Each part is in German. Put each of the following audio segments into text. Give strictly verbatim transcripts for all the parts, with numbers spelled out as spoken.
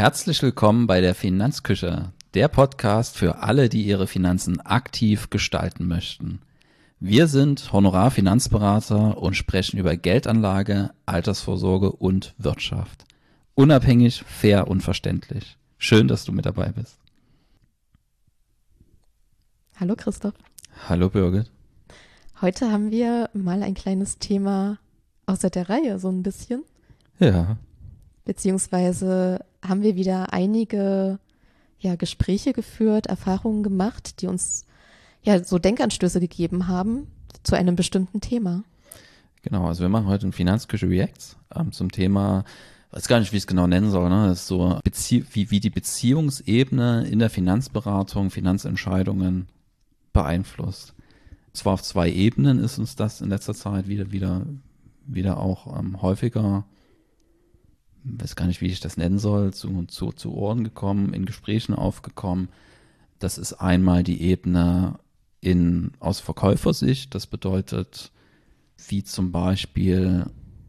Herzlich willkommen bei der Finanzküche, der Podcast für alle, die ihre Finanzen aktiv gestalten möchten. Wir sind Honorarfinanzberater und sprechen über Geldanlage, Altersvorsorge und Wirtschaft. Unabhängig, fair und verständlich. Schön, dass du mit dabei bist. Hallo Christoph. Hallo Birgit. Heute haben wir mal ein kleines Thema außer der Reihe, so ein bisschen. Ja. Beziehungsweise haben wir wieder einige ja, Gespräche geführt, Erfahrungen gemacht, die uns ja so Denkanstöße gegeben haben zu einem bestimmten Thema. Genau, also wir machen heute ein Finanzküche Reacts ähm, zum Thema, weiß gar nicht, wie ich es genau nennen soll, ne? Das ist so Bezie- wie, wie die Beziehungsebene in der Finanzberatung Finanzentscheidungen beeinflusst. Zwar auf zwei Ebenen ist uns das in letzter Zeit wieder, wieder, wieder auch ähm, häufiger, weiß gar nicht, wie ich das nennen soll, zu, zu, zu Ohren gekommen, in Gesprächen aufgekommen. Das ist einmal die Ebene in, aus Verkäufersicht. Das bedeutet, wie zum Beispiel,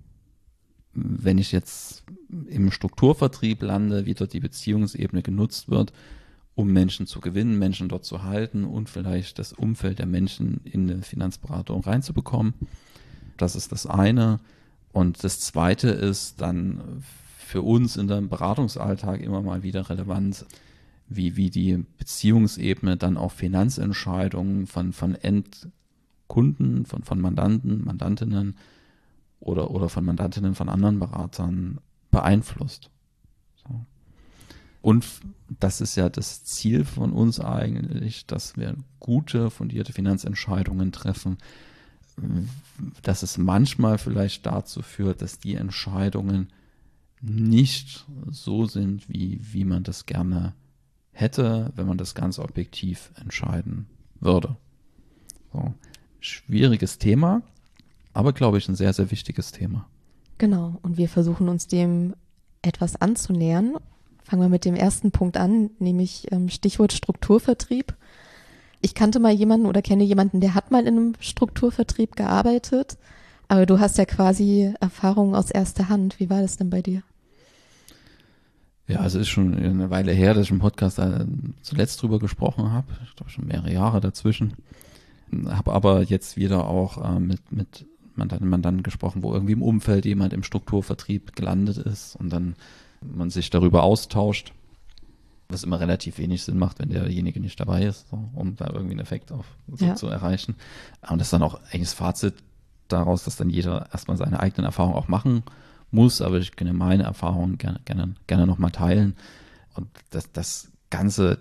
wenn ich jetzt im Strukturvertrieb lande, wie dort die Beziehungsebene genutzt wird, um Menschen zu gewinnen, Menschen dort zu halten und vielleicht das Umfeld der Menschen in eine Finanzberatung reinzubekommen. Das ist das eine. Und das zweite ist dann für uns in dem Beratungsalltag immer mal wieder relevant, wie, wie die Beziehungsebene dann auch Finanzentscheidungen von, von Endkunden, von, von Mandanten, Mandantinnen oder, oder von Mandantinnen von anderen Beratern beeinflusst. So. Und das ist ja das Ziel von uns eigentlich, dass wir gute, fundierte Finanzentscheidungen treffen, dass es manchmal vielleicht dazu führt, dass die Entscheidungen nicht so sind, wie, wie man das gerne hätte, wenn man das ganz objektiv entscheiden würde. So. Schwieriges Thema, aber glaube ich ein sehr, sehr wichtiges Thema. Genau, und wir versuchen uns dem etwas anzunähern. Fangen wir mit dem ersten Punkt an, nämlich ähm, Stichwort Strukturvertrieb. Ich kannte mal jemanden oder kenne jemanden, der hat mal in einem Strukturvertrieb gearbeitet, aber du hast ja quasi Erfahrungen aus erster Hand. Wie war das denn bei dir? Ja, also es ist schon eine Weile her, dass ich im Podcast da zuletzt drüber gesprochen habe. Ich glaube schon mehrere Jahre dazwischen. Habe aber jetzt wieder auch äh, mit, mit Mandanten, Mandanten gesprochen, wo irgendwie im Umfeld jemand im Strukturvertrieb gelandet ist und dann man sich darüber austauscht, was immer relativ wenig Sinn macht, wenn derjenige nicht dabei ist, so, um da irgendwie einen Effekt auf, so Ja. zu erreichen. Und das ist dann auch eigentlich das Fazit daraus, dass dann jeder erstmal seine eigenen Erfahrungen auch machen muss, aber ich kann meine Erfahrungen gerne, gerne, gerne nochmal teilen. Und das, das ganze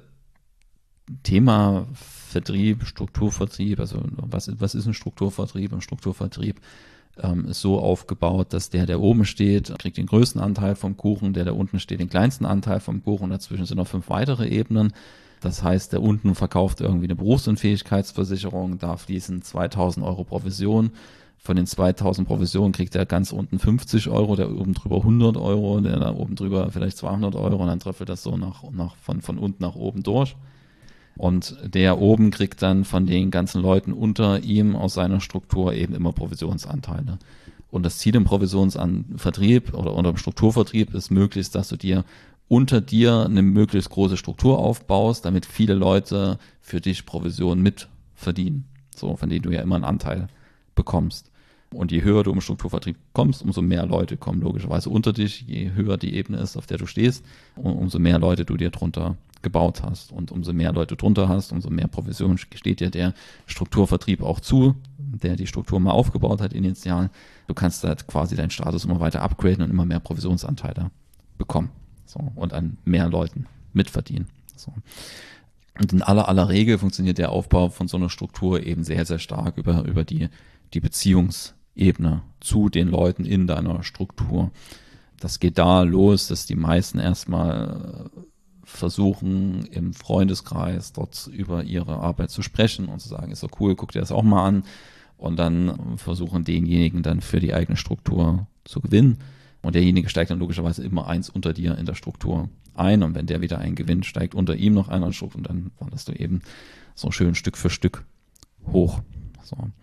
Thema Vertrieb, Strukturvertrieb, also was, was ist ein Strukturvertrieb? Ein Strukturvertrieb ähm, ist so aufgebaut, dass der, der oben steht, kriegt den größten Anteil vom Kuchen, der, der unten steht, den kleinsten Anteil vom Kuchen und dazwischen sind noch fünf weitere Ebenen. Das heißt, der unten verkauft irgendwie eine Berufsunfähigkeitsversicherung, da fließen zweitausend Euro Provision. Von den zweitausend Provisionen kriegt der ganz unten fünfzig Euro, der oben drüber hundert Euro, der da oben drüber vielleicht zweihundert Euro und dann tröpfelt das so nach, nach, von, von unten nach oben durch. Und der oben kriegt dann von den ganzen Leuten unter ihm aus seiner Struktur eben immer Provisionsanteile. Und das Ziel im Provisionsvertrieb oder, oder im Strukturvertrieb ist möglichst, dass du dir unter dir eine möglichst große Struktur aufbaust, damit viele Leute für dich Provision mitverdienen, so von denen du ja immer einen Anteil bekommst. Und je höher du im Strukturvertrieb kommst, umso mehr Leute kommen logischerweise unter dich. Je höher die Ebene ist, auf der du stehst, umso mehr Leute du dir drunter gebaut hast. Und umso mehr Leute drunter hast, umso mehr Provision steht dir der Strukturvertrieb auch zu, der die Struktur mal aufgebaut hat initial. Du kannst halt quasi deinen Status immer weiter upgraden und immer mehr Provisionsanteile bekommen. So, und an mehr Leuten mitverdienen. So. Und in aller aller Regel funktioniert der Aufbau von so einer Struktur eben sehr, sehr stark über, über die, die Beziehungsebene zu den Leuten in deiner Struktur. Das geht da los, dass die meisten erstmal versuchen, im Freundeskreis dort über ihre Arbeit zu sprechen und zu sagen, ist doch cool, guck dir das auch mal an. Und dann versuchen denjenigen dann für die eigene Struktur zu gewinnen. Und derjenige steigt dann logischerweise immer eins unter dir in der Struktur ein. Und wenn der wieder einen gewinnt, steigt unter ihm noch einer Struktur und dann wanderst du eben so schön Stück für Stück hoch. So.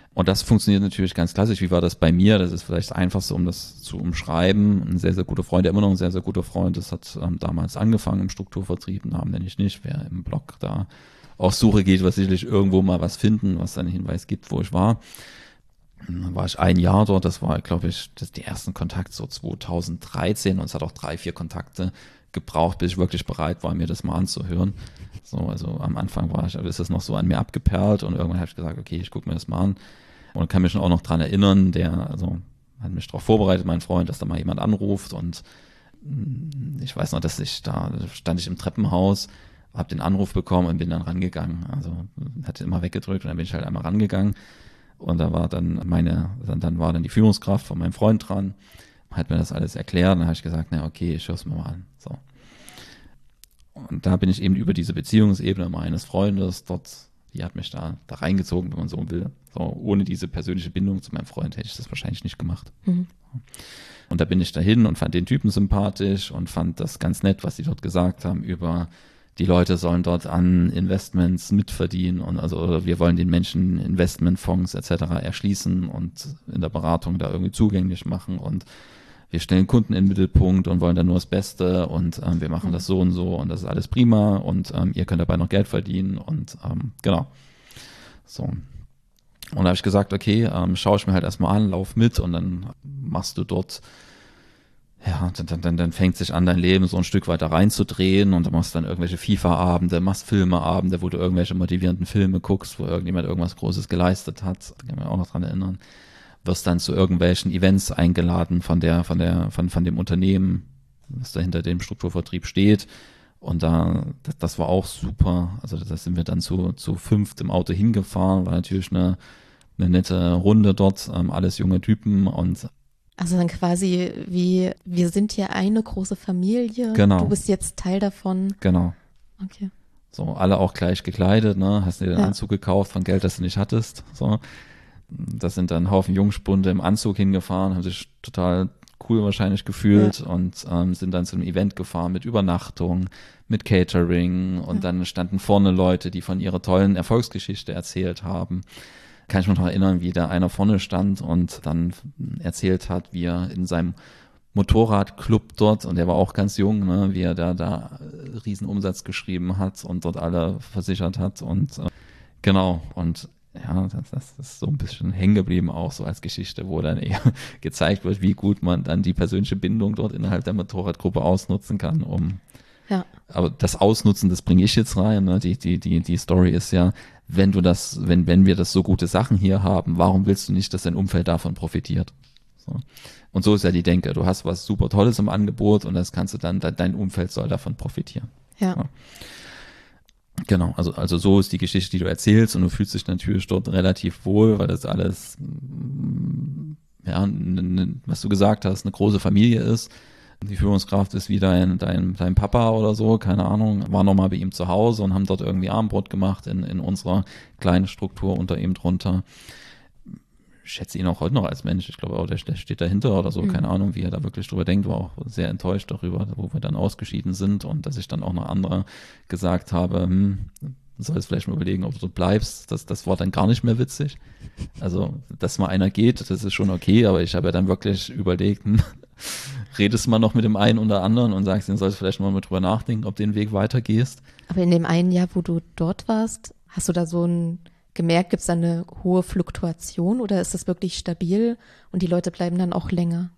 Und das funktioniert natürlich ganz klassisch. Wie war das bei mir? Das ist vielleicht das Einfachste, um das zu umschreiben. Ein sehr, sehr guter Freund, der immer noch ein sehr, sehr guter Freund ist, hat ähm, damals angefangen im Strukturvertrieb, Namen nenne ich nicht, wer im Blog da auf Suche geht, wird sicherlich irgendwo mal was finden, was einen Hinweis gibt, wo ich war. Dann war ich ein Jahr dort, das war, glaube ich, das, die ersten Kontakte so zweitausenddreizehn und es hat auch drei, vier Kontakte gebraucht, bis ich wirklich bereit war, mir das mal anzuhören. So, also am Anfang war ich, ist das noch so an mir abgeperlt und irgendwann habe ich gesagt, okay, ich gucke mir das mal an und kann mich schon auch noch dran erinnern, der, also hat mich darauf vorbereitet, mein Freund, dass da mal jemand anruft und ich weiß noch, dass ich da, stand ich im Treppenhaus, habe den Anruf bekommen und bin dann rangegangen, also hatte immer weggedrückt und dann bin ich halt einmal rangegangen und da war dann meine, dann, dann war dann die Führungskraft von meinem Freund dran, hat mir das alles erklärt und dann habe ich gesagt, na okay, ich schaue es mir mal an, so. Und da bin ich eben über diese Beziehungsebene meines Freundes dort, die hat mich da, da reingezogen, wenn man so will. So, ohne diese persönliche Bindung zu meinem Freund hätte ich das wahrscheinlich nicht gemacht. Mhm. Und da bin ich dahin und fand den Typen sympathisch und fand das ganz nett, was sie dort gesagt haben über die Leute sollen dort an Investments mitverdienen und also oder wir wollen den Menschen Investmentfonds et cetera erschließen und in der Beratung da irgendwie zugänglich machen und wir stellen Kunden in den Mittelpunkt und wollen dann nur das Beste und ähm, wir machen das so und so und das ist alles prima und ähm, ihr könnt dabei noch Geld verdienen und ähm, genau. So. Und da habe ich gesagt, okay, ähm, schaue ich mir halt erstmal an, lauf mit und dann machst du dort, ja, dann, dann, dann fängt sich an, dein Leben so ein Stück weiter reinzudrehen und du machst dann irgendwelche FIFA-Abende, machst Filmeabende, wo du irgendwelche motivierenden Filme guckst, wo irgendjemand irgendwas Großes geleistet hat, da kann ich mich auch noch dran erinnern. Wirst dann zu irgendwelchen Events eingeladen von der, von der, von, von dem Unternehmen, was da hinter dem Strukturvertrieb steht. Und da, das, das war auch super. Also da sind wir dann zu, zu fünft im Auto hingefahren, war natürlich eine, eine nette Runde dort, ähm, alles junge Typen und also dann quasi wie, wir sind hier eine große Familie. Genau. Du bist jetzt Teil davon. Genau. Okay. So, alle auch gleich gekleidet, ne? Hast dir den Ja. Anzug gekauft von Geld, das du nicht hattest. So. Das sind dann ein Haufen Jungspunde im Anzug hingefahren, haben sich total cool wahrscheinlich gefühlt ja. und ähm, sind dann zu einem Event gefahren mit Übernachtung, mit Catering und ja. dann standen vorne Leute, die von ihrer tollen Erfolgsgeschichte erzählt haben. Kann ich mich noch erinnern, wie da einer vorne stand und dann erzählt hat, wie er in seinem Motorradclub dort, und der war auch ganz jung, ne, wie er da, da riesen Umsatz geschrieben hat und dort alle versichert hat und äh, genau, und ja, das, das ist so ein bisschen hängen geblieben auch so als Geschichte, wo dann eher gezeigt wird, wie gut man dann die persönliche Bindung dort innerhalb der Motorradgruppe ausnutzen kann, um ja. Aber das Ausnutzen, das bringe ich jetzt rein, ne? Die, die, die, die Story ist ja, wenn du das, wenn, wenn wir das so gute Sachen hier haben, warum willst du nicht, dass dein Umfeld davon profitiert? So. Und so ist ja die Denke. Du hast was super Tolles im Angebot und das kannst du dann, dein Umfeld soll davon profitieren. Ja. So. Genau, also, also so ist die Geschichte, die du erzählst und du fühlst dich natürlich dort relativ wohl, weil das alles, ja, ne, ne, was du gesagt hast, eine große Familie ist. Die Führungskraft ist wie dein, dein, dein Papa oder so, keine Ahnung, war nochmal bei ihm zu Hause und haben dort irgendwie Abendbrot gemacht in, in unserer kleinen Struktur unter ihm drunter. Ich schätze ihn auch heute noch als Mensch, ich glaube auch, der, der steht dahinter oder so, mhm. keine Ahnung, wie er da wirklich drüber denkt, war auch sehr enttäuscht darüber, wo wir dann ausgeschieden sind und dass ich dann auch noch andere gesagt habe, hm, sollst vielleicht mal überlegen, ob du bleibst, das, das war dann gar nicht mehr witzig. Also, dass mal einer geht, das ist schon okay, aber ich habe ja dann wirklich überlegt, hm, redest mal noch mit dem einen oder anderen und sagst, den sollst du vielleicht mal mit drüber nachdenken, ob du den Weg weitergehst. Aber in dem einen Jahr, wo du dort warst, hast du da so ein gemerkt, gibt es da eine hohe Fluktuation oder ist das wirklich stabil und die Leute bleiben dann auch länger?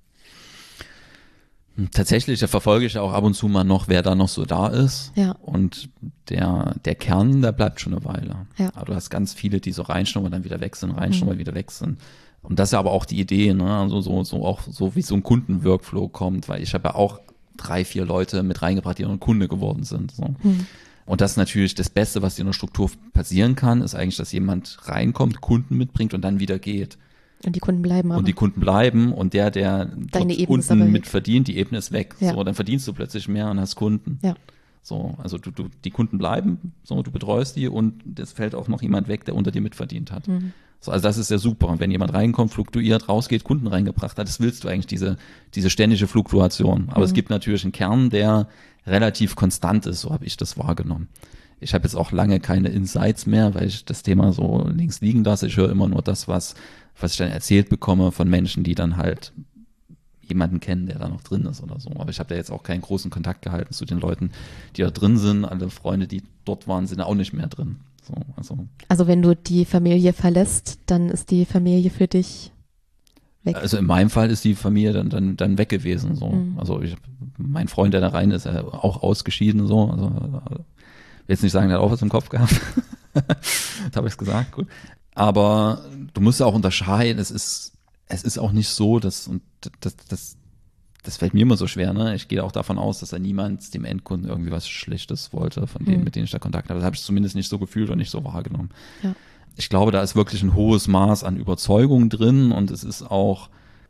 Tatsächlich, da verfolge ich auch ab und zu mal noch, wer da noch so da ist. Ja. Und der, der Kern, der bleibt schon eine Weile. Ja. Aber du hast ganz viele, die so reinschnuppern, dann wieder wechseln, reinschnuppern, mhm. wieder wechseln. Und das ist ja aber auch die Idee, ne? Also so, so auch so wie so ein Kundenworkflow kommt, weil ich habe ja auch drei, vier Leute mit reingebracht, die noch ein Kunde geworden sind. So. Mhm. Und das ist natürlich das Beste, was in der Struktur passieren kann, ist eigentlich, dass jemand reinkommt, Kunden mitbringt und dann wieder geht. Und die Kunden bleiben aber. Und die Kunden bleiben und der, der Deine dort unten mit verdient, die Ebene ist weg. Ja. So, dann verdienst du plötzlich mehr und hast Kunden. Ja. So, also du, du, die Kunden bleiben, so, du betreust die und es fällt auch noch jemand weg, der unter dir mitverdient hat. Mhm. So, also das ist ja super. Und wenn jemand reinkommt, fluktuiert, rausgeht, Kunden reingebracht hat, das willst du eigentlich, diese, diese ständige Fluktuation. Aber mhm. es gibt natürlich einen Kern, der relativ konstant ist, so habe ich das wahrgenommen. Ich habe jetzt auch lange keine Insights mehr, weil ich das Thema so links liegen lasse. Ich höre immer nur das, was, was ich dann erzählt bekomme von Menschen, die dann halt jemanden kennen, der da noch drin ist oder so. Aber ich habe da jetzt auch keinen großen Kontakt gehalten zu den Leuten, die da drin sind. Alle Freunde, die dort waren, sind auch nicht mehr drin. So, also. also wenn du die Familie verlässt, dann ist die Familie für dich weg. Also in meinem Fall ist die Familie dann, dann, dann weg gewesen. So. Mhm. Also ich, mein Freund, der da rein ist, auch ausgeschieden. So. Also, ich will jetzt nicht sagen, der hat auch was im Kopf gehabt. Das habe ich gesagt, gut. Aber du musst ja auch unterscheiden, es ist, es ist auch nicht so, dass, und das, das, das fällt mir immer so schwer, ne? Ich gehe auch davon aus, dass da niemand dem Endkunden irgendwie was Schlechtes wollte, von denen, mhm. mit denen ich da Kontakt habe. Das habe ich zumindest nicht so gefühlt und nicht so wahrgenommen. Ja. Ich glaube, da ist wirklich ein hohes Maß an Überzeugung drin und es ist auch,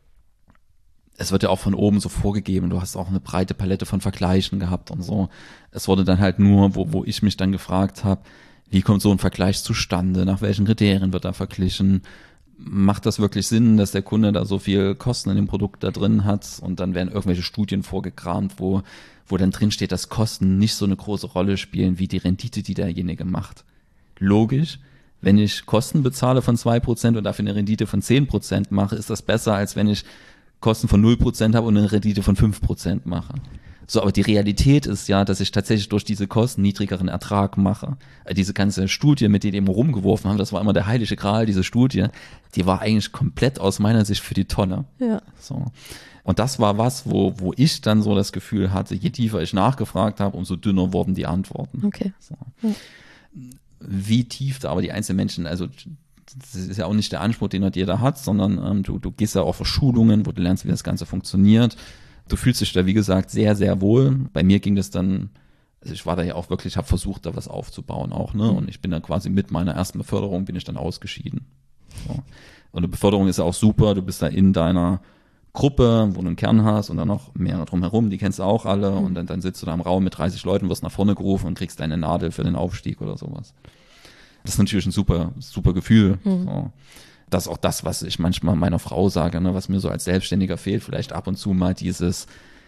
es wird ja auch von oben so vorgegeben, du hast auch eine breite Palette von Vergleichen gehabt und so. Es wurde dann halt nur, wo, wo ich mich dann gefragt habe, wie kommt so ein Vergleich zustande, nach welchen Kriterien wird da verglichen, macht das wirklich Sinn, dass der Kunde da so viel Kosten in dem Produkt da drin hat und dann werden irgendwelche Studien vorgekramt, wo, wo dann drin steht, dass Kosten nicht so eine große Rolle spielen wie die Rendite, die derjenige macht. Logisch, wenn ich Kosten bezahle von zwei Prozent und dafür eine Rendite von zehn Prozent mache, ist das besser, als wenn ich Kosten von null Prozent habe und eine Rendite von fünf Prozent mache. So, aber die Realität ist ja, dass ich tatsächlich durch diese Kosten niedrigeren Ertrag mache. Diese ganze Studie, mit der die immer rumgeworfen haben, das war immer der heilige Gral, diese Studie, die war eigentlich komplett aus meiner Sicht für die Tonne. Ja. So. Und das war was, wo, wo ich dann so das Gefühl hatte, je tiefer ich nachgefragt habe, umso dünner wurden die Antworten. Okay. So. Ja. Wie tief da aber die einzelnen Menschen, also das ist ja auch nicht der Anspruch, den dort jeder hat, sondern ähm, du, du gehst ja auch auf Schulungen, wo du lernst, wie das Ganze funktioniert. Du fühlst dich da, wie gesagt, sehr, sehr wohl. Bei mir ging das dann, also ich war da ja auch wirklich, habe versucht, da was aufzubauen auch, ne? Und ich bin dann quasi mit meiner ersten Beförderung bin ich dann ausgeschieden. So. Und eine Beförderung ist ja auch super, du bist da in deiner Gruppe, wo du einen Kern hast und dann noch mehrere drumherum, die kennst du auch alle und dann, dann sitzt du da im Raum mit dreißig Leuten, wirst nach vorne gerufen und kriegst deine Nadel für den Aufstieg oder sowas. Das ist natürlich ein super, super Gefühl. Mhm. So. Das ist auch das, was ich manchmal meiner Frau sage, ne, was mir so als Selbstständiger fehlt, vielleicht ab und zu mal dieses,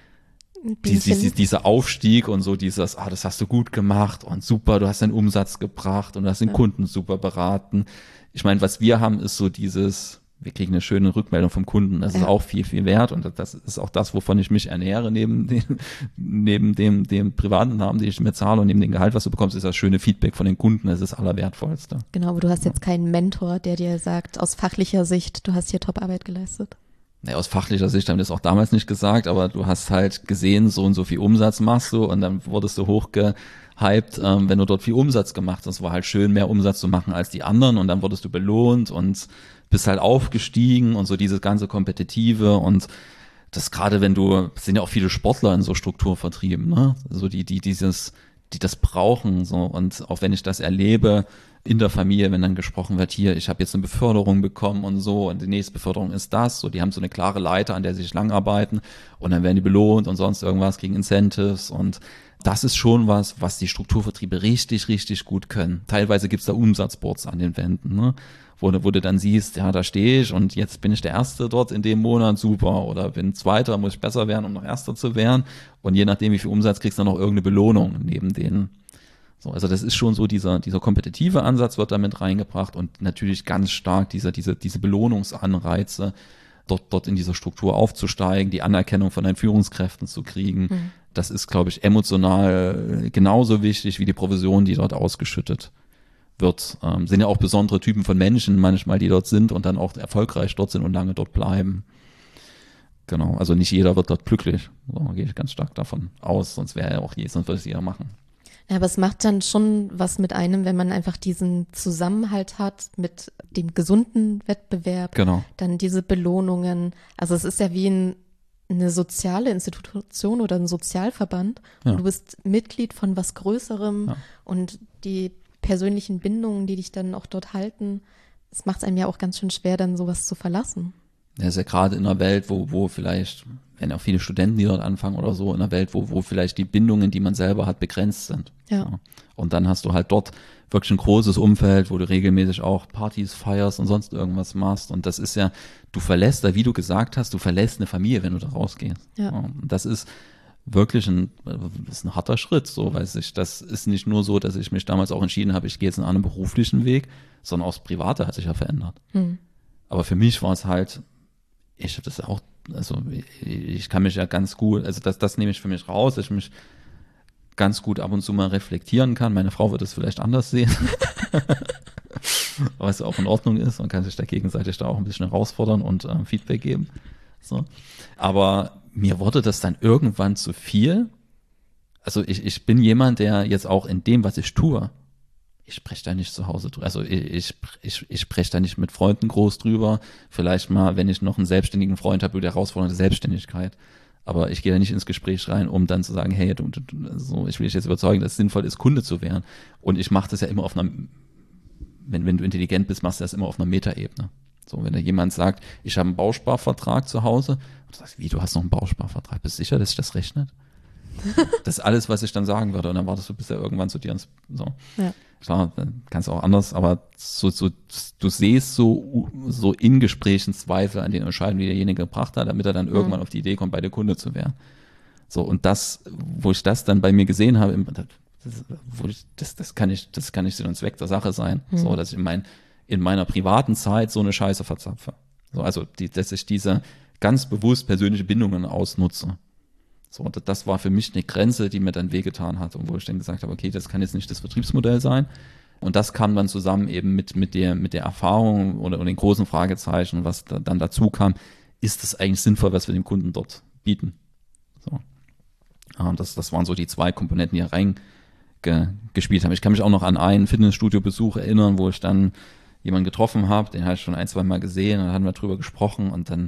die, die, dieser Aufstieg und so dieses, ah, das hast du gut gemacht und super, du hast deinen Umsatz gebracht und du hast den ja. Kunden super beraten. Ich meine, was wir haben, ist so dieses, wir kriegen eine schöne Rückmeldung vom Kunden, das ja. ist auch viel, viel wert und das ist auch das, wovon ich mich ernähre, neben dem, neben dem, dem privaten Namen, den ich mir zahle und neben dem Gehalt, was du bekommst, ist das schöne Feedback von den Kunden, das ist das Allerwertvollste. Genau, aber du hast jetzt keinen Mentor, der dir sagt, aus fachlicher Sicht, du hast hier Top-Arbeit geleistet. Ja, aus fachlicher Sicht haben wir das auch damals nicht gesagt, aber du hast halt gesehen, so und so viel Umsatz machst du und dann wurdest du hochgehypt, ähm, wenn du dort viel Umsatz gemacht hast. Es war halt schön, mehr Umsatz zu machen als die anderen und dann wurdest du belohnt und bist halt aufgestiegen und so dieses ganze Kompetitive und das gerade wenn du, es sind ja auch viele Sportler in so Strukturvertrieben, ne, so die, die dieses, die das brauchen, so und auch wenn ich das erlebe in der Familie, wenn dann gesprochen wird, hier, ich habe jetzt eine Beförderung bekommen und so und die nächste Beförderung ist das, so die haben so eine klare Leiter, an der sie sich langarbeiten und dann werden die belohnt und sonst irgendwas, kriegen Incentives und das ist schon was, was die Strukturvertriebe richtig, richtig gut können. Teilweise gibt's da Umsatzboards an den Wänden, ne? Wo, wo du dann siehst, ja, da stehe ich und jetzt bin ich der Erste dort in dem Monat, super. Oder bin Zweiter, muss ich besser werden, um noch Erster zu werden. Und je nachdem, wie viel Umsatz kriegst du dann noch irgendeine Belohnung neben denen. So, also das ist schon so, dieser, dieser kompetitive Ansatz wird damit reingebracht und natürlich ganz stark dieser, diese, diese Belohnungsanreize, dort, dort in dieser Struktur aufzusteigen, die Anerkennung von deinen Führungskräften zu kriegen. Mhm. Das ist, glaube ich, emotional genauso wichtig wie die Provision, die dort ausgeschüttet wird. Ähm, sind ja auch besondere Typen von Menschen manchmal, die dort sind und dann auch erfolgreich dort sind und lange dort bleiben. Genau, also nicht jeder wird dort glücklich. So gehe ich ganz stark davon aus, sonst wäre ja auch je, sonst würde es jeder machen. Ja, aber es macht dann schon was mit einem, wenn man einfach diesen Zusammenhalt hat mit dem gesunden Wettbewerb. Genau. Dann diese Belohnungen. Also es ist ja wie ein, eine soziale Institution oder ein Sozialverband. Ja. Und du bist Mitglied von was Größerem ja. und die persönlichen Bindungen, die dich dann auch dort halten, das macht es einem ja auch ganz schön schwer, dann sowas zu verlassen. Ja, ist ja gerade in einer Welt, wo, wo vielleicht, wenn auch viele Studenten, die dort anfangen oder so, in einer Welt, wo, wo vielleicht die Bindungen, die man selber hat, begrenzt sind. Ja. Ja. Und dann hast du halt dort wirklich ein großes Umfeld, wo du regelmäßig auch Partys feierst und sonst irgendwas machst. Und das ist ja, du verlässt da, wie du gesagt hast, du verlässt eine Familie, wenn du da rausgehst. Ja. Ja. Und das ist wirklich ein, ist ein harter Schritt, so, weil sich, das ist nicht nur so, dass ich mich damals auch entschieden habe, ich gehe jetzt in einen beruflichen Weg, sondern auch das Private hat sich ja verändert. Hm. Aber für mich war es halt, ich habe das auch, also ich kann mich ja ganz gut, also das, das nehme ich für mich raus, dass ich mich ganz gut ab und zu mal reflektieren kann. Meine Frau wird es vielleicht anders sehen. Was auch in Ordnung ist und kann sich da gegenseitig da auch ein bisschen herausfordern und äh, Feedback geben. So. Aber mir wurde das dann irgendwann zu viel. Also ich, ich bin jemand, der jetzt auch in dem, was ich tue, ich spreche da nicht zu Hause drüber. Also ich, ich, ich spreche da nicht mit Freunden groß drüber. Vielleicht mal, wenn ich noch einen selbstständigen Freund habe, über die herausfordernde Selbstständigkeit. Aber ich gehe da nicht ins Gespräch rein, um dann zu sagen, hey, du, du, so, ich will dich jetzt überzeugen, dass es sinnvoll ist, Kunde zu werden. Und ich mache das ja immer auf einer, wenn, wenn du intelligent bist, machst du das immer auf einer Metaebene. So, wenn da jemand sagt, ich habe einen Bausparvertrag zu Hause, und du sagst, wie, du hast noch einen Bausparvertrag? Bist du sicher, dass sich das rechnet? Das ist alles, was ich dann sagen würde. Und dann wartest du bis er irgendwann zu dir ins, so. Ja. Klar, dann kannst du auch anders, aber so, so, du siehst so, so in Gesprächen Zweifel an den Entscheidungen, die derjenige gebracht hat, damit er dann irgendwann mhm. auf die Idee kommt, bei der Kunde zu werden. So, und das, wo ich das dann bei mir gesehen habe, das, wo ich, das, das kann ich, das kann nicht Sinn und Zweck der Sache sein. Mhm. So, dass ich in, mein, in meiner privaten Zeit so eine Scheiße verzapfe. So, also, die, dass ich diese ganz bewusst persönliche Bindungen ausnutze. So, und das war für mich eine Grenze, die mir dann wehgetan hat und wo ich dann gesagt habe, okay, das kann jetzt nicht das Vertriebsmodell sein. Und das kam dann zusammen eben mit, mit der, mit der Erfahrung oder, oder den großen Fragezeichen, was da, dann dazu kam, ist das eigentlich sinnvoll, was wir dem Kunden dort bieten? So. Ja, und das, das waren so die zwei Komponenten, die hier reingespielt haben. Ich kann mich auch noch an einen Fitnessstudio-Besuch erinnern, wo ich dann jemanden getroffen habe, den habe ich schon ein, zwei Mal gesehen und dann hatten wir drüber gesprochen und dann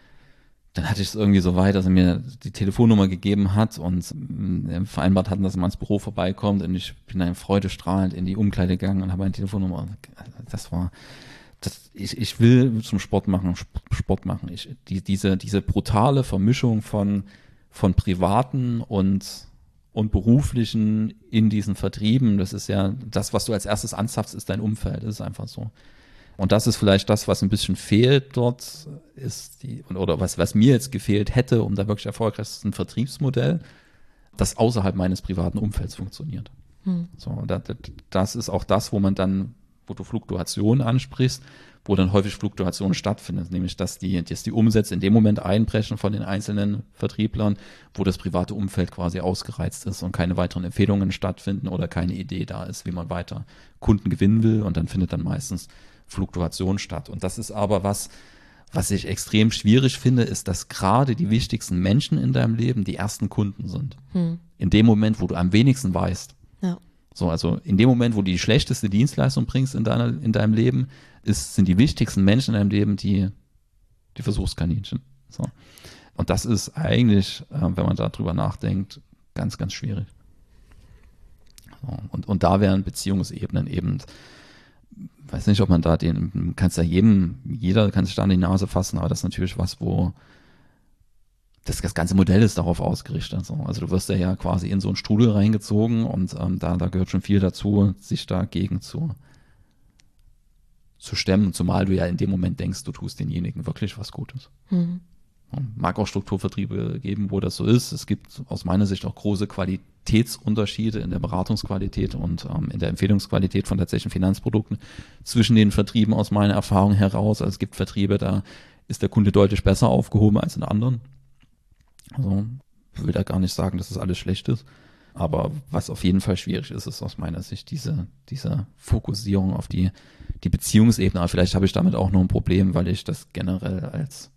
Dann hatte ich es irgendwie so weit, dass er mir die Telefonnummer gegeben hat und äh, vereinbart hatten, dass er mal ins Büro vorbeikommt und ich bin dann freudestrahlend in die Umkleide gegangen und habe eine Telefonnummer. Das war, das, ich, ich will zum Sport machen, Sport machen. Ich, die, diese, diese brutale Vermischung von, von privaten und, und beruflichen in diesen Vertrieben, das ist ja das, was du als erstes anzapfst, ist dein Umfeld. Das ist einfach so. Und das ist vielleicht das, was ein bisschen fehlt dort, ist die, oder was, was mir jetzt gefehlt hätte, um da wirklich erfolgreich ist, ist ein Vertriebsmodell, das außerhalb meines privaten Umfelds funktioniert. Hm. So, das, das ist auch das, wo man dann, wo du Fluktuationen ansprichst, wo dann häufig Fluktuationen stattfinden, nämlich dass die, dass die Umsätze in dem Moment einbrechen von den einzelnen Vertrieblern, wo das private Umfeld quasi ausgereizt ist und keine weiteren Empfehlungen stattfinden oder keine Idee da ist, wie man weiter Kunden gewinnen will, und dann findet dann meistens Fluktuation statt. Und das ist aber was, was ich extrem schwierig finde, ist, dass gerade die wichtigsten Menschen in deinem Leben die ersten Kunden sind. Hm. In dem Moment, wo du am wenigsten weißt. Ja. So, also in dem Moment, wo du die schlechteste Dienstleistung bringst in deiner, in deinem Leben, ist, sind die wichtigsten Menschen in deinem Leben die, die Versuchskaninchen. So. Und das ist eigentlich, äh, wenn man darüber nachdenkt, ganz, ganz schwierig. So. Und, und da wären Beziehungsebenen eben, weiß nicht, ob man da den, kannst ja jedem, jeder kann sich da an die Nase fassen, aber das ist natürlich was, wo das, das ganze Modell ist darauf ausgerichtet. So. Also du wirst ja, ja quasi in so einen Strudel reingezogen und ähm, da, da gehört schon viel dazu, sich dagegen zu, zu stemmen, zumal du ja in dem Moment denkst, du tust denjenigen wirklich was Gutes. Mhm. Mag auch Strukturvertriebe geben, wo das so ist. Es gibt aus meiner Sicht auch große Qualitätsunterschiede in der Beratungsqualität und ähm, in der Empfehlungsqualität von tatsächlichen Finanzprodukten zwischen den Vertrieben aus meiner Erfahrung heraus. Also es gibt Vertriebe, da ist der Kunde deutlich besser aufgehoben als in anderen. Also ich will da gar nicht sagen, dass das alles schlecht ist. Aber was auf jeden Fall schwierig ist, ist aus meiner Sicht diese, diese Fokussierung auf die, die Beziehungsebene. Aber vielleicht habe ich damit auch noch ein Problem, weil ich das generell als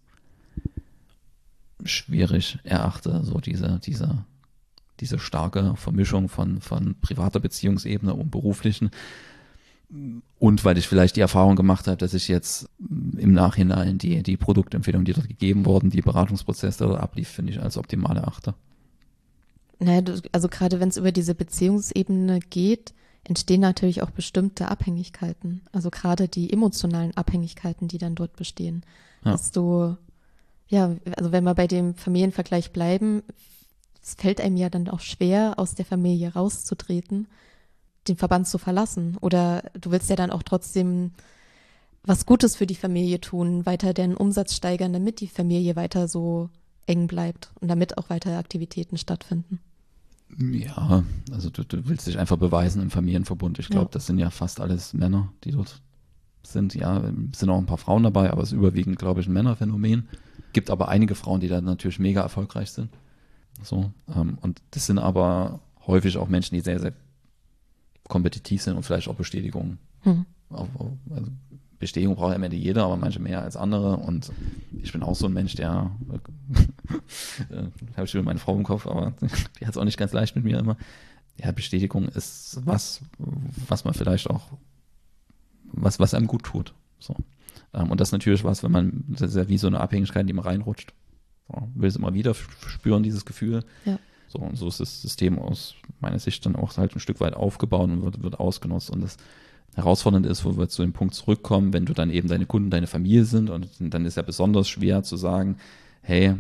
schwierig erachte, so diese, diese, diese starke Vermischung von, von privater Beziehungsebene und beruflichen. Und weil ich vielleicht die Erfahrung gemacht habe, dass ich jetzt im Nachhinein die, die Produktempfehlungen, die dort gegeben wurden, die Beratungsprozesse, der dort ablief, finde ich als optimal erachte. Naja, also gerade wenn es über diese Beziehungsebene geht, entstehen natürlich auch bestimmte Abhängigkeiten. Also gerade die emotionalen Abhängigkeiten, die dann dort bestehen. Ja. Dass du Ja, also wenn wir bei dem Familienvergleich bleiben, es fällt einem ja dann auch schwer, aus der Familie rauszutreten, den Verband zu verlassen. Oder du willst ja dann auch trotzdem was Gutes für die Familie tun, weiter den Umsatz steigern, damit die Familie weiter so eng bleibt und damit auch weitere Aktivitäten stattfinden. Ja, also du, du willst dich einfach beweisen im Familienverbund. Ich glaube, ja. Das sind ja fast alles Männer, die dort sind. Ja, es sind auch ein paar Frauen dabei, aber es ist überwiegend, glaube ich, ein Männerphänomen. Gibt aber einige Frauen, die da natürlich mega erfolgreich sind. So, ähm, und das sind aber häufig auch Menschen, die sehr, sehr kompetitiv sind und vielleicht auch Bestätigung. Hm. Auf, auf, also Bestätigung braucht am Ende jeder, aber manche mehr als andere. Und ich bin auch so ein Mensch, der äh, habe ich schon meine Frau im Kopf, aber die hat es auch nicht ganz leicht mit mir immer. Ja, Bestätigung ist was, was man vielleicht auch, was, was einem gut tut. So. Ähm, und das ist natürlich was, wenn man, das ist ja wie so eine Abhängigkeit, in die man reinrutscht. So, will es immer wieder spüren, dieses Gefühl. Ja. So, und so ist das System aus meiner Sicht dann auch halt ein Stück weit aufgebaut und wird, wird ausgenutzt. Und das herausfordernd ist, wo wir zu dem Punkt zurückkommen, wenn du dann eben deine Kunden, deine Familie sind, und dann ist ja besonders schwer zu sagen, hey,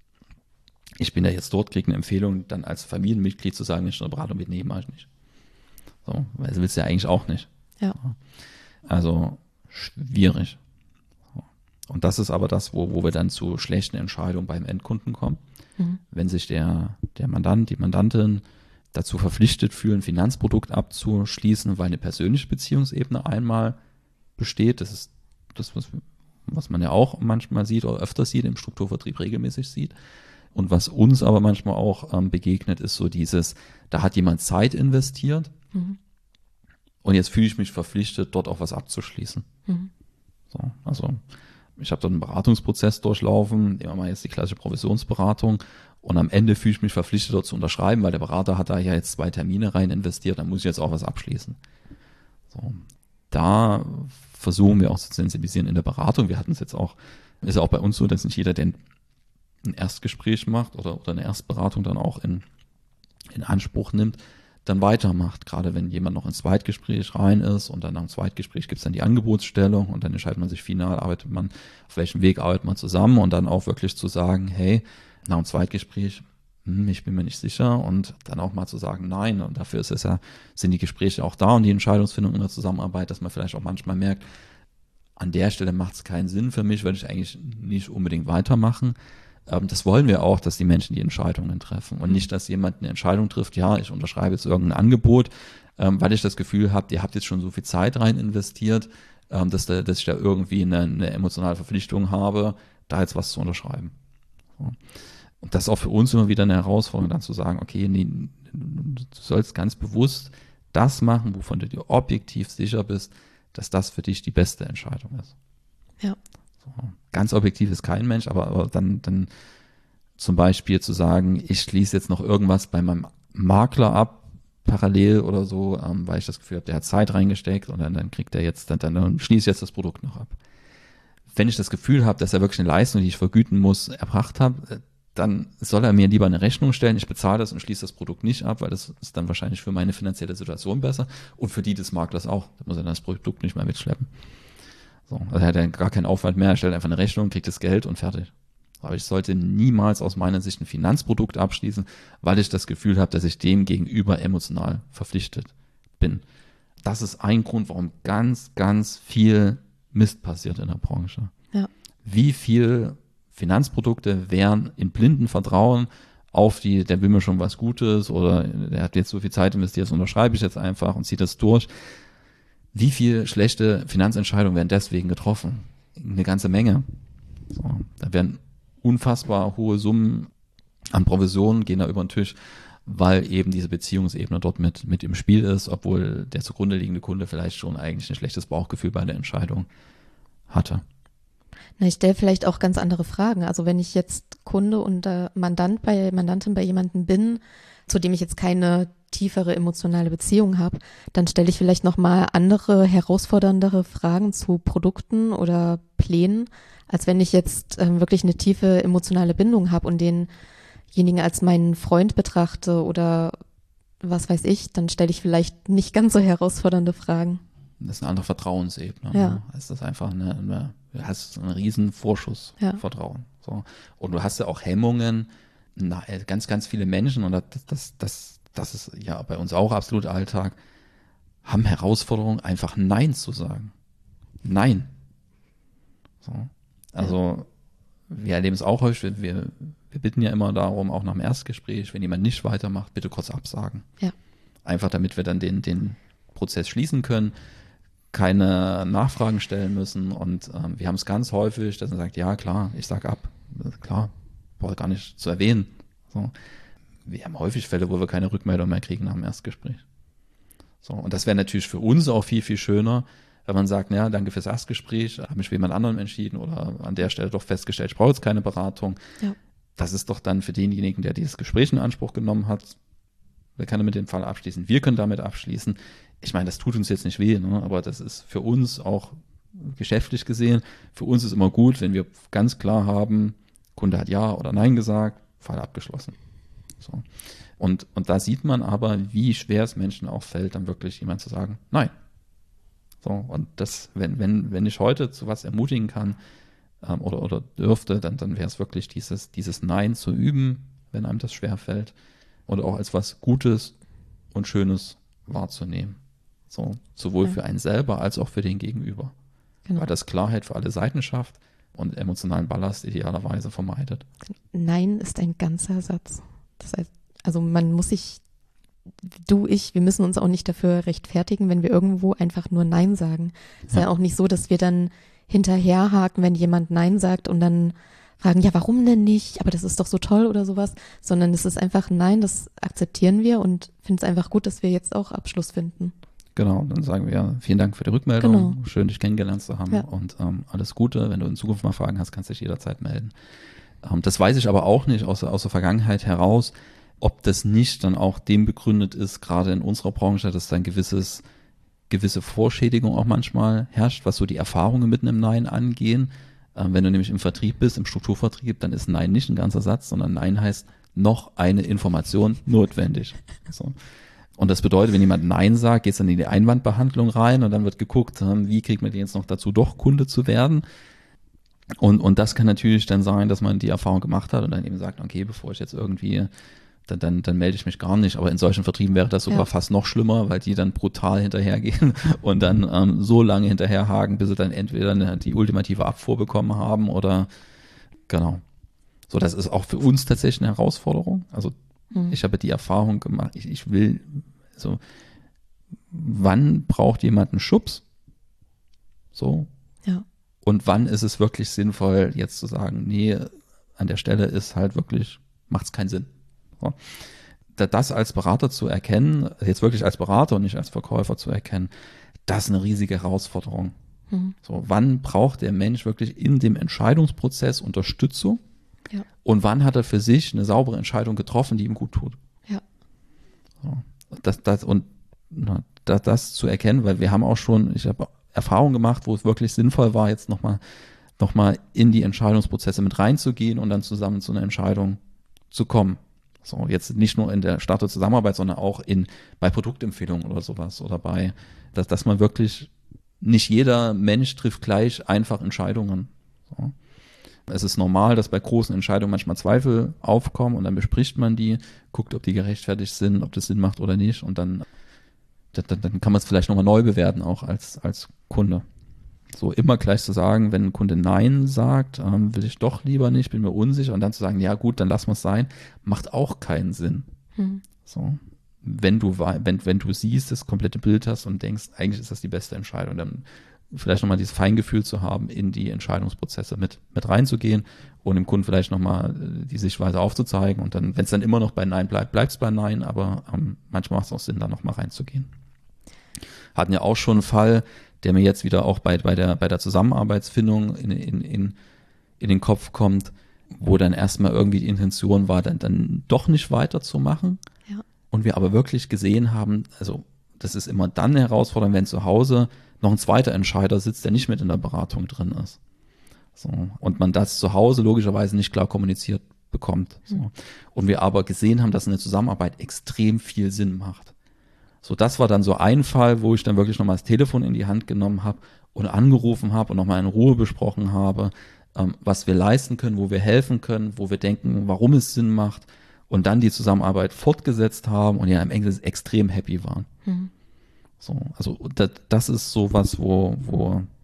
ich bin da jetzt dort, kriege eine Empfehlung, dann als Familienmitglied zu sagen, ich eine Beratung mit, nee, mach ich nicht. So, weil das willst du ja eigentlich auch nicht. Ja. Also schwierig. So. Und das ist aber das, wo, wo wir dann zu schlechten Entscheidungen beim Endkunden kommen. Mhm. Wenn sich der, der Mandant, die Mandantin dazu verpflichtet fühlen, ein Finanzprodukt abzuschließen, weil eine persönliche Beziehungsebene einmal besteht. Das ist das, was, was man ja auch manchmal sieht oder öfter sieht, im Strukturvertrieb regelmäßig sieht. Und was uns aber manchmal auch ähm, begegnet, ist so dieses, da hat jemand Zeit investiert mhm. und jetzt fühle ich mich verpflichtet, dort auch was abzuschließen. Mhm. So, also ich habe dort einen Beratungsprozess durchlaufen, nehmen wir mal jetzt die klassische Provisionsberatung, und am Ende fühle ich mich verpflichtet, dort zu unterschreiben, weil der Berater hat da ja jetzt zwei Termine rein investiert, dann muss ich jetzt auch was abschließen. So, da versuchen wir auch zu sensibilisieren in der Beratung. Wir hatten es jetzt auch, ist ja auch bei uns so, dass nicht jeder, der ein Erstgespräch macht oder, oder eine Erstberatung dann auch in, in Anspruch nimmt, dann weitermacht. Gerade wenn jemand noch ins Zweitgespräch rein ist und dann nach dem Zweitgespräch gibt es dann die Angebotsstellung und dann entscheidet man sich final, arbeitet man, auf welchem Weg arbeitet man zusammen, und dann auch wirklich zu sagen, hey, nach dem Zweitgespräch, hm, ich bin mir nicht sicher, und dann auch mal zu sagen, nein, und dafür ist es ja, sind die Gespräche auch da und die Entscheidungsfindung in der Zusammenarbeit, dass man vielleicht auch manchmal merkt, an der Stelle macht es keinen Sinn für mich, weil ich eigentlich nicht unbedingt weitermachen. Ähm, das wollen wir auch, dass die Menschen die Entscheidungen treffen und nicht, dass jemand eine Entscheidung trifft, ja, ich unterschreibe jetzt irgendein Angebot, ähm, weil ich das Gefühl habe, ihr habt jetzt schon so viel Zeit rein investiert, ähm, dass, da, dass ich da irgendwie eine, eine emotionale Verpflichtung habe, da jetzt was zu unterschreiben. So. Und das ist auch für uns immer wieder eine Herausforderung, dann zu sagen, okay, nee, du sollst ganz bewusst das machen, wovon du dir objektiv sicher bist, dass das für dich die beste Entscheidung ist. Ja. So. Ganz objektiv ist kein Mensch, aber, aber dann, dann zum Beispiel zu sagen, ich schließe jetzt noch irgendwas bei meinem Makler ab, parallel oder so, ähm, weil ich das Gefühl habe, der hat Zeit reingesteckt, und dann, dann kriegt er jetzt, dann, dann schließe ich jetzt das Produkt noch ab. Wenn ich das Gefühl habe, dass er wirklich eine Leistung, die ich vergüten muss, erbracht hat, dann soll er mir lieber eine Rechnung stellen, ich bezahle das und schließe das Produkt nicht ab, weil das ist dann wahrscheinlich für meine finanzielle Situation besser und für die des Maklers auch. Da muss er dann das Produkt nicht mehr mitschleppen. So, also er hat dann gar keinen Aufwand mehr, er stellt einfach eine Rechnung, kriegt das Geld und fertig. Aber ich sollte niemals aus meiner Sicht ein Finanzprodukt abschließen, weil ich das Gefühl habe, dass ich dem gegenüber emotional verpflichtet bin. Das ist ein Grund, warum ganz, ganz viel Mist passiert in der Branche. Ja. Wie viel Finanzprodukte wären in blinden Vertrauen auf die, der will mir schon was Gutes oder der hat jetzt so viel Zeit investiert, das unterschreibe ich jetzt einfach und ziehe das durch. Wie viel schlechte Finanzentscheidungen werden deswegen getroffen? Eine ganze Menge. So, da werden unfassbar hohe Summen an Provisionen, gehen da über den Tisch, weil eben diese Beziehungsebene dort mit, mit im Spiel ist, obwohl der zugrunde liegende Kunde vielleicht schon eigentlich ein schlechtes Bauchgefühl bei der Entscheidung hatte. Na, ich stelle vielleicht auch ganz andere Fragen. Also wenn ich jetzt Kunde und äh, Mandant bei Mandantin bei jemandem bin, zu dem ich jetzt keine tiefere emotionale Beziehung habe, dann stelle ich vielleicht nochmal andere, herausforderndere Fragen zu Produkten oder Plänen, als wenn ich jetzt ähm, wirklich eine tiefe emotionale Bindung habe und denjenigen als meinen Freund betrachte oder was weiß ich, dann stelle ich vielleicht nicht ganz so herausfordernde Fragen. Das ist eine andere Vertrauensebene. Ja. Ne? Das ist einfach eine, eine du hast einen riesen Vorschuss ja. Vertrauen. So. Und du hast ja auch Hemmungen, na, ganz, ganz viele Menschen, und das, das, das, das ist ja bei uns auch absolut Alltag, haben Herausforderungen, einfach Nein zu sagen. Nein. So. Also wir erleben es auch häufig, wir, wir bitten ja immer darum, auch nach dem Erstgespräch, wenn jemand nicht weitermacht, bitte kurz absagen. Ja. Einfach damit wir dann den, den Prozess schließen können, keine Nachfragen stellen müssen und ähm, wir haben es ganz häufig, dass man sagt, ja klar, ich sag ab, klar, brauche ich gar nicht zu erwähnen. So. Wir haben häufig Fälle, wo wir keine Rückmeldung mehr kriegen nach dem Erstgespräch. So, und das wäre natürlich für uns auch viel, viel schöner, wenn man sagt, ja, danke fürs Erstgespräch, habe mich für jemand anderem entschieden oder an der Stelle doch festgestellt, ich brauche jetzt keine Beratung. Ja. Das ist doch dann für denjenigen, der dieses Gespräch in Anspruch genommen hat, wer kann mit dem Fall abschließen? Wir können damit abschließen. Ich meine, das tut uns jetzt nicht weh, ne? Aber das ist für uns auch geschäftlich gesehen, für uns ist immer gut, wenn wir ganz klar haben, Kunde hat Ja oder Nein gesagt, Fall abgeschlossen. So. Und, und da sieht man aber, wie schwer es Menschen auch fällt, dann wirklich jemand zu sagen, nein. So, und das, wenn, wenn, wenn ich heute zu was ermutigen kann ähm, oder, oder dürfte, dann, dann wäre es wirklich dieses, dieses Nein zu üben, wenn einem das schwer fällt, und auch als was Gutes und Schönes wahrzunehmen. So, sowohl ja. für einen selber als auch für den Gegenüber. Genau. Weil das Klarheit für alle Seiten schafft und emotionalen Ballast idealerweise vermeidet. Nein ist ein ganzer Satz. Das heißt, also man muss sich, du, ich, wir müssen uns auch nicht dafür rechtfertigen, wenn wir irgendwo einfach nur Nein sagen. Es ist ja. ja auch nicht so, dass wir dann hinterherhaken, wenn jemand Nein sagt und dann fragen, ja, warum denn nicht? Aber das ist doch so toll oder sowas. Sondern es ist einfach Nein, das akzeptieren wir und finden es einfach gut, dass wir jetzt auch Abschluss finden. Genau, dann sagen wir vielen Dank für die Rückmeldung. Genau. Schön, dich kennengelernt zu haben. Ja. Und ähm, alles Gute. Wenn du in Zukunft mal Fragen hast, kannst du dich jederzeit melden. Ähm, das weiß ich aber auch nicht aus, aus der Vergangenheit heraus, ob das nicht dann auch dem begründet ist, gerade in unserer Branche, dass da ein gewisses, gewisse Vorschädigung auch manchmal herrscht, was so die Erfahrungen mit einem Nein angehen. Ähm, wenn du nämlich im Vertrieb bist, im Strukturvertrieb, dann ist Nein nicht ein ganzer Satz, sondern Nein heißt noch eine Information notwendig. So. Und das bedeutet, wenn jemand Nein sagt, geht es dann in die Einwandbehandlung rein und dann wird geguckt, wie kriegt man den jetzt noch dazu, doch Kunde zu werden. Und, und das kann natürlich dann sein, dass man die Erfahrung gemacht hat und dann eben sagt, okay, bevor ich jetzt irgendwie, dann, dann, dann melde ich mich gar nicht. Aber in solchen Vertrieben wäre das sogar ja. fast noch schlimmer, weil die dann brutal hinterhergehen und dann ähm, so lange hinterherhaken, bis sie dann entweder eine, die ultimative Abfuhr bekommen haben oder genau. So, das ist auch für uns tatsächlich eine Herausforderung. Also hm. ich habe die Erfahrung gemacht, ich, ich will so, wann braucht jemand einen Schubs? So. Ja. Und wann ist es wirklich sinnvoll, jetzt zu sagen, nee, an der Stelle ist halt wirklich, macht es keinen Sinn. So. Das als Berater zu erkennen, jetzt wirklich als Berater und nicht als Verkäufer zu erkennen, das ist eine riesige Herausforderung. Mhm. So, wann braucht der Mensch wirklich in dem Entscheidungsprozess Unterstützung? Ja. Und wann hat er für sich eine saubere Entscheidung getroffen, die ihm gut tut? Ja. So. Das, das, und na, das, das zu erkennen, weil wir haben auch schon, ich habe Erfahrungen gemacht, wo es wirklich sinnvoll war, jetzt nochmal noch mal in die Entscheidungsprozesse mit reinzugehen und dann zusammen zu einer Entscheidung zu kommen. So, jetzt nicht nur in der Start- und Zusammenarbeit, sondern auch in, bei Produktempfehlungen oder sowas oder bei, dass, dass man wirklich, nicht jeder Mensch trifft gleich einfach Entscheidungen. So. Es ist normal, dass bei großen Entscheidungen manchmal Zweifel aufkommen und dann bespricht man die, guckt, ob die gerechtfertigt sind, ob das Sinn macht oder nicht und dann, dann, dann kann man es vielleicht nochmal neu bewerten, auch als, als Kunde. So immer gleich zu sagen, wenn ein Kunde Nein sagt, ähm, will ich doch lieber nicht, bin mir unsicher und dann zu sagen, ja gut, dann lassen wir es sein, macht auch keinen Sinn. Hm. So, wenn du, wenn, wenn du siehst, das komplette Bild hast und denkst, eigentlich ist das die beste Entscheidung, dann vielleicht nochmal dieses Feingefühl zu haben, in die Entscheidungsprozesse mit, mit reinzugehen und dem Kunden vielleicht nochmal die Sichtweise aufzuzeigen und dann, wenn es dann immer noch bei Nein bleibt, bleibt es bei Nein, aber ähm, manchmal macht es auch Sinn, da nochmal reinzugehen. Hatten ja auch schon einen Fall, der mir jetzt wieder auch bei, bei der, bei der Zusammenarbeitsfindung in, in, in, in den Kopf kommt, wo dann erstmal irgendwie die Intention war, dann, dann doch nicht weiterzumachen. Ja. Und wir aber wirklich gesehen haben, also das ist immer dann eine Herausforderung, wenn zu Hause noch ein zweiter Entscheider sitzt, der nicht mit in der Beratung drin ist. So. Und man das zu Hause logischerweise nicht klar kommuniziert bekommt. So. Und wir aber gesehen haben, dass eine Zusammenarbeit extrem viel Sinn macht. So, das war dann so ein Fall, wo ich dann wirklich nochmal das Telefon in die Hand genommen habe und angerufen habe und nochmal in Ruhe besprochen habe, ähm, was wir leisten können, wo wir helfen können, wo wir denken, warum es Sinn macht und dann die Zusammenarbeit fortgesetzt haben und ja im Englisch extrem happy waren. Mhm. So, also das, das ist sowas, wo, wo,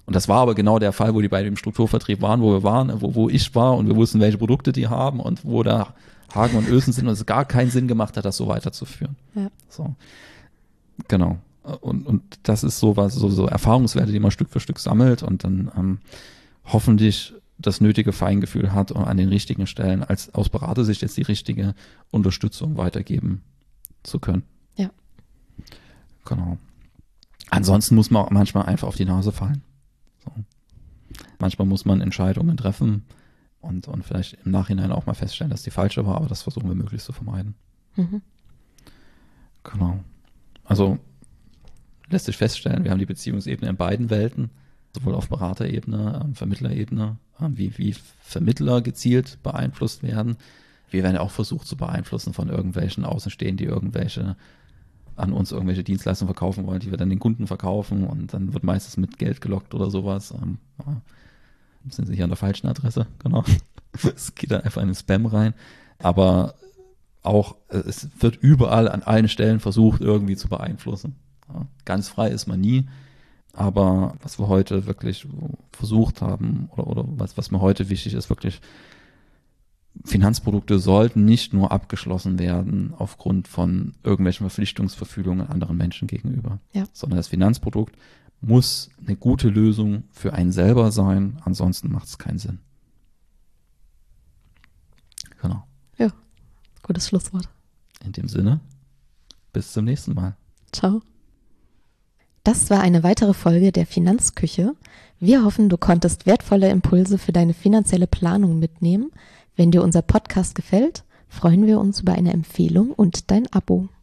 Und das war aber genau der Fall, wo die beiden im Strukturvertrieb waren, wo wir waren, wo, wo ich war und wir wussten, welche Produkte die haben und wo da Hagen und Ösen sind und es gar keinen Sinn gemacht hat, das so weiterzuführen. Ja. So. Genau. Und, und das ist so was, so, so Erfahrungswerte, die man Stück für Stück sammelt und dann ähm, hoffentlich das nötige Feingefühl hat und an den richtigen Stellen als aus Beratersicht jetzt die richtige Unterstützung weitergeben zu können. Ja. Genau. Ansonsten muss man auch manchmal einfach auf die Nase fallen. So. Manchmal muss man Entscheidungen treffen und, und vielleicht im Nachhinein auch mal feststellen, dass die falsche war, aber das versuchen wir möglichst zu vermeiden. Mhm. Genau. Also lässt sich feststellen, wir haben die Beziehungsebene in beiden Welten, sowohl auf Beraterebene, ähm, Vermittlerebene, ähm, wie, wie Vermittler gezielt beeinflusst werden. Wir werden ja auch versucht zu beeinflussen von irgendwelchen Außenstehenden, die irgendwelche an uns irgendwelche Dienstleistungen verkaufen wollen, die wir dann den Kunden verkaufen und dann wird meistens mit Geld gelockt oder sowas. Ähm, ja, sind sie hier an der falschen Adresse, genau. Es geht dann einfach in den Spam rein. Aber auch, es wird überall an allen Stellen versucht, irgendwie zu beeinflussen. Ja, ganz frei ist man nie. Aber was wir heute wirklich versucht haben oder, oder was, was mir heute wichtig ist, wirklich Finanzprodukte sollten nicht nur abgeschlossen werden aufgrund von irgendwelchen Verpflichtungsverfügungen anderen Menschen gegenüber, ja. sondern das Finanzprodukt muss eine gute Lösung für einen selber sein, ansonsten macht es keinen Sinn. Genau. Ja, gutes Schlusswort. In dem Sinne, bis zum nächsten Mal. Ciao. Das war eine weitere Folge der Finanzküche. Wir hoffen, du konntest wertvolle Impulse für deine finanzielle Planung mitnehmen. Wenn dir unser Podcast gefällt, freuen wir uns über eine Empfehlung und dein Abo.